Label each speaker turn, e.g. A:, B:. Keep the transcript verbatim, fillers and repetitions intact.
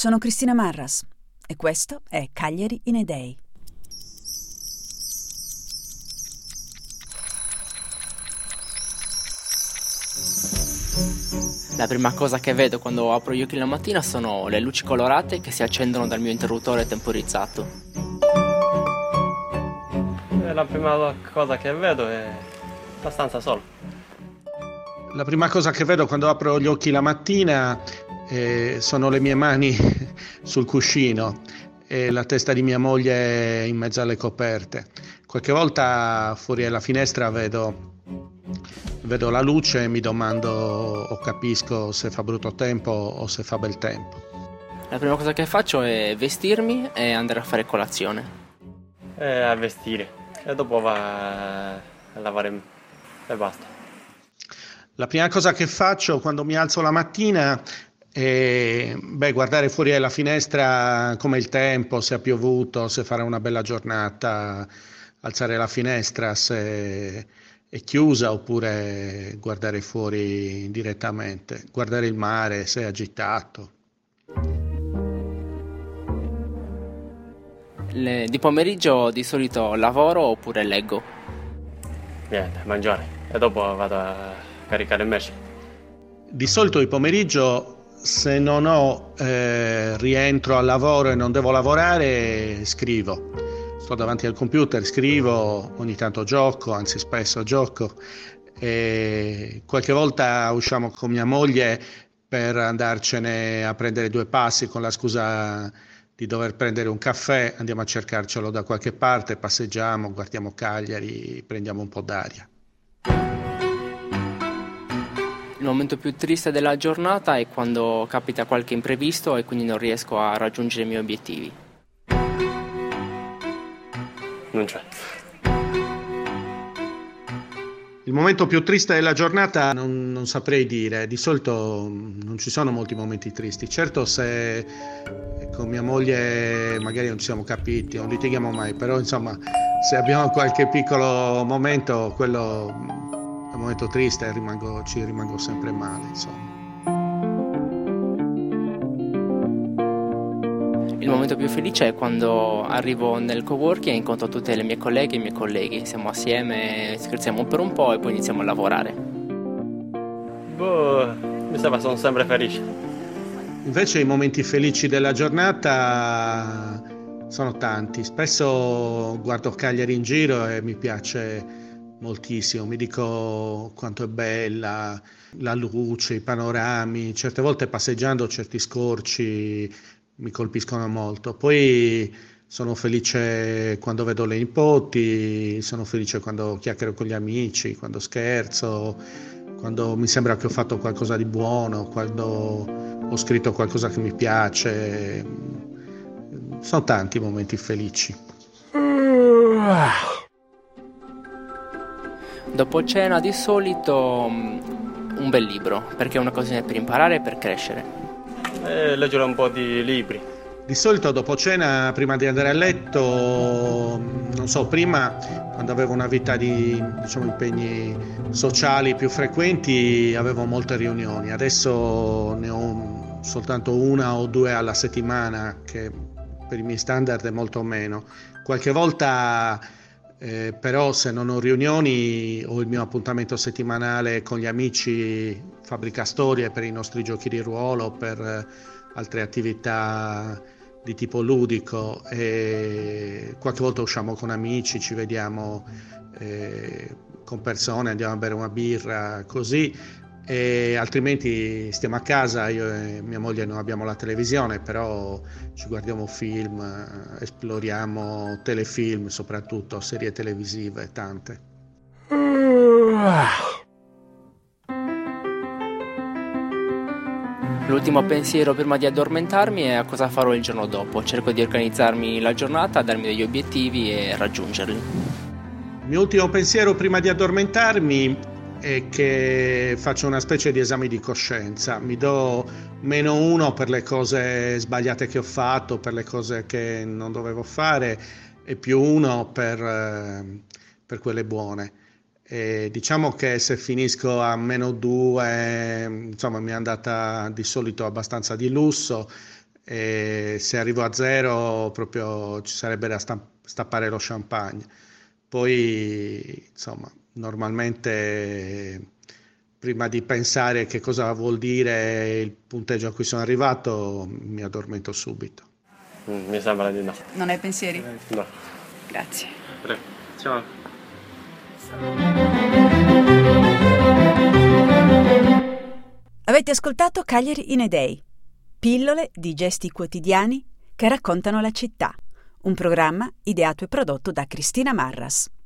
A: Sono Cristina Marras e questo è Cagliari in a Day.
B: La prima cosa che vedo quando apro gli occhi la mattina sono le luci colorate che si accendono dal mio interruttore temporizzato.
C: La prima cosa che vedo è abbastanza solo.
D: La prima cosa che vedo quando apro gli occhi la mattina eh, sono le mie mani sul cuscino e la testa di mia moglie in mezzo alle coperte. Qualche volta fuori alla finestra vedo, vedo la luce e mi domando o capisco se fa brutto tempo o se fa bel tempo.
B: La prima cosa che faccio è vestirmi e andare a fare colazione.
C: E a vestire e dopo va a lavare e basta.
D: La prima cosa che faccio quando mi alzo la mattina è beh, guardare fuori alla finestra come il tempo, se ha piovuto, se farà una bella giornata, alzare la finestra se è chiusa oppure guardare fuori direttamente, guardare il mare se è agitato.
B: Le, di pomeriggio di solito lavoro oppure leggo.
C: Niente, mangiare e dopo vado a caricare il merce.
D: Di solito il pomeriggio, se non ho eh, rientro al lavoro e non devo lavorare, scrivo. Sto davanti al computer, scrivo, ogni tanto gioco, anzi spesso gioco. E qualche volta usciamo con mia moglie per andarcene a prendere due passi con la scusa di dover prendere un caffè, andiamo a cercarcelo da qualche parte, passeggiamo, guardiamo Cagliari, prendiamo un po' d'aria.
B: Il momento più triste della giornata è quando capita qualche imprevisto e quindi non riesco a raggiungere i miei obiettivi.
C: Non c'è.
D: Il momento più triste della giornata non, non saprei dire, di solito non ci sono molti momenti tristi. Certo se con mia moglie magari non ci siamo capiti, non litighiamo mai, però insomma se abbiamo qualche piccolo momento, quello è un momento triste, rimango, ci rimango sempre male, insomma.
B: Il momento più felice è quando arrivo nel coworking e incontro tutte le mie colleghe e i miei colleghi. Siamo assieme, scherziamo per un po' e poi iniziamo a lavorare.
C: Boh, mi sembra sono sempre felice.
D: Invece i momenti felici della giornata sono tanti. Spesso guardo Cagliari in giro e mi piace moltissimo. Mi dico quanto è bella, la luce, i panorami. Certe volte passeggiando certi scorci mi colpiscono molto. Poi sono felice quando vedo le nipoti, sono felice quando chiacchiero con gli amici, quando scherzo, quando mi sembra che ho fatto qualcosa di buono, quando ho scritto qualcosa che mi piace. Sono tanti i momenti felici.
B: Dopo cena di solito un bel libro, perché è un'occasione per imparare e per crescere.
C: E leggere un po' di libri.
D: Di solito dopo cena, prima di andare a letto, non so, prima quando avevo una vita di, diciamo, impegni sociali più frequenti, avevo molte riunioni. Adesso ne ho soltanto una o due alla settimana, che per i miei standard è molto meno. Qualche volta eh, però se non ho riunioni ho il mio appuntamento settimanale con gli amici Fabbrica Storie per i nostri giochi di ruolo, per eh, altre attività di tipo ludico, e qualche volta usciamo con amici, ci vediamo eh, con persone, andiamo a bere una birra, così, e altrimenti stiamo a casa, io e mia moglie non abbiamo la televisione, però ci guardiamo film, esploriamo telefilm, soprattutto serie televisive, tante.
B: L'ultimo pensiero prima di addormentarmi è a cosa farò il giorno dopo. Cerco di organizzarmi la giornata, darmi degli obiettivi e raggiungerli.
D: Il mio ultimo pensiero prima di addormentarmi è che faccio una specie di esame di coscienza. Mi do meno uno per le cose sbagliate che ho fatto, per le cose che non dovevo fare, e più uno per, eh, per quelle buone. E diciamo che se finisco a meno due, insomma, mi è andata di solito abbastanza di lusso, e se arrivo a zero proprio ci sarebbe da stappare lo champagne. Poi insomma normalmente prima di pensare che cosa vuol dire il punteggio a cui sono arrivato mi addormento subito.
C: Mm, mi sembra di no.
A: Non hai pensieri?
C: No.
A: Grazie.
C: Prego. Ciao.
A: Avete ascoltato Cagliari in a Day, pillole di gesti quotidiani che raccontano la città, un programma ideato e prodotto da Cristina Marras.